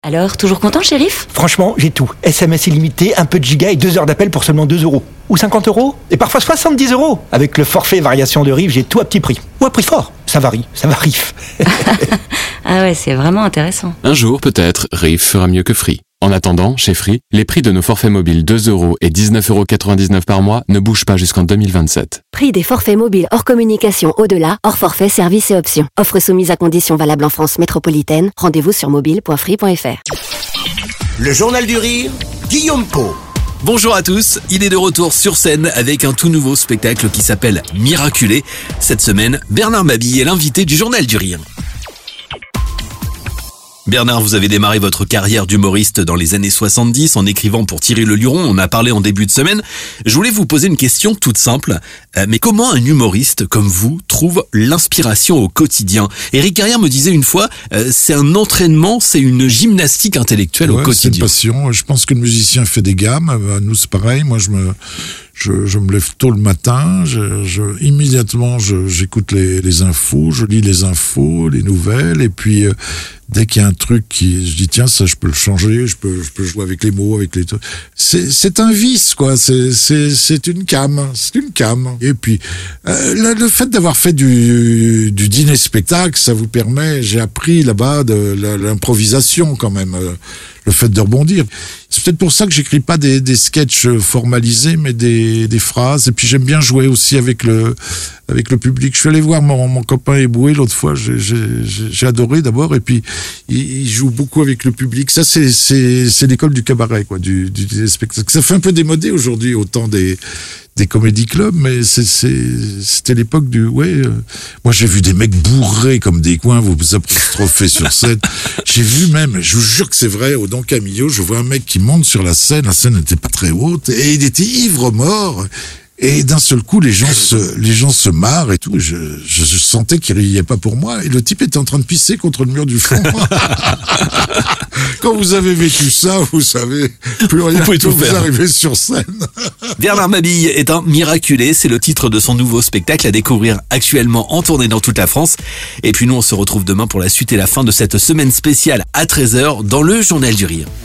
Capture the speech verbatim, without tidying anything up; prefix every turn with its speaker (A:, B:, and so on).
A: Alors, toujours content le shérif ?
B: Franchement, j'ai tout. S M S illimité, un peu de giga et deux heures d'appel pour seulement deux euros. Ou cinquante euros. Et parfois soixante-dix euros. Avec le forfait variation de rive, j'ai tout à petit prix. Ou à prix fort. Ça varie, ça varie.
A: Ah ouais, c'est vraiment intéressant.
C: Un jour, peut-être, Rive fera mieux que Free. En attendant, chez Free, les prix de nos forfaits mobiles deux euros et dix-neuf euros quatre-vingt-dix-neuf par mois ne bougent pas jusqu'en deux mille vingt-sept.
D: Prix des forfaits mobiles hors communication au-delà, hors forfait, services et options. Offre soumise à conditions valables en France métropolitaine. Rendez-vous sur mobile point free point f r.
E: Le Journal du Rire, Guillaume Pau.
F: Bonjour à tous, il est de retour sur scène avec un tout nouveau spectacle qui s'appelle Miraculé. Cette semaine, Bernard Mabille est l'invité du Journal du Rire. Bernard, vous avez démarré votre carrière d'humoriste dans les années soixante-dix en écrivant pour Thierry Le Luron, on en a parlé en début de semaine. Je voulais vous poser une question toute simple, euh, mais comment un humoriste comme vous trouve l'inspiration au quotidien ? Éric Carrière me disait une fois, euh, c'est un entraînement, c'est une gymnastique intellectuelle
G: ouais,
F: au quotidien.
G: C'est une passion, je pense que le musicien fait des gammes, nous c'est pareil, moi je me... Je, je me lève tôt le matin, je, je, immédiatement je, j'écoute les, les infos, je lis les infos, les nouvelles, et puis euh, dès qu'il y a un truc qui, je dis tiens ça je peux le changer, je peux, je peux jouer avec les mots, avec les trucs. C'est, c'est un vice quoi, c'est, c'est, c'est une came, c'est une came. Et puis euh, le, le fait d'avoir fait du, du dîner spectacle, ça vous permet, j'ai appris là-bas de la, l'improvisation quand même. Euh, le fait de rebondir. C'est peut-être pour ça que j'écris pas des, des sketchs formalisés, mais des, des phrases. Et puis j'aime bien jouer aussi avec le, avec le public. Je suis allé voir mon, mon copain Eboué l'autre fois. J'ai, j'ai, j'ai adoré d'abord. Et puis il, il joue beaucoup avec le public. Ça, c'est, c'est, c'est l'école du cabaret, quoi, du, du, du spectacle. Ça fait un peu démodé aujourd'hui, autant des, des comédie clubs, mais c'est, c'est, c'était l'époque du, ouais, euh, moi j'ai vu des mecs bourrés comme des coins, vous vous apostrophez sur scène. J'ai vu même, je vous jure que c'est vrai, au Don Camillo, je vois un mec qui monte sur la scène, la scène n'était pas très haute, et il était ivre-mort. Et d'un seul coup, les gens se, les gens se marrent et tout. Je, je, je sentais qu'il riait pas pour moi. Et le type était en train de pisser contre le mur du fond. Quand vous avez vécu ça, vous savez, plus rien
F: vous
G: ne vous arriver sur scène.
F: Bernard Mabille est un miraculé. C'est le titre de son nouveau spectacle à découvrir actuellement en tournée dans toute la France. Et puis nous, on se retrouve demain pour la suite et la fin de cette semaine spéciale à treize heures dans le Journal du Rire.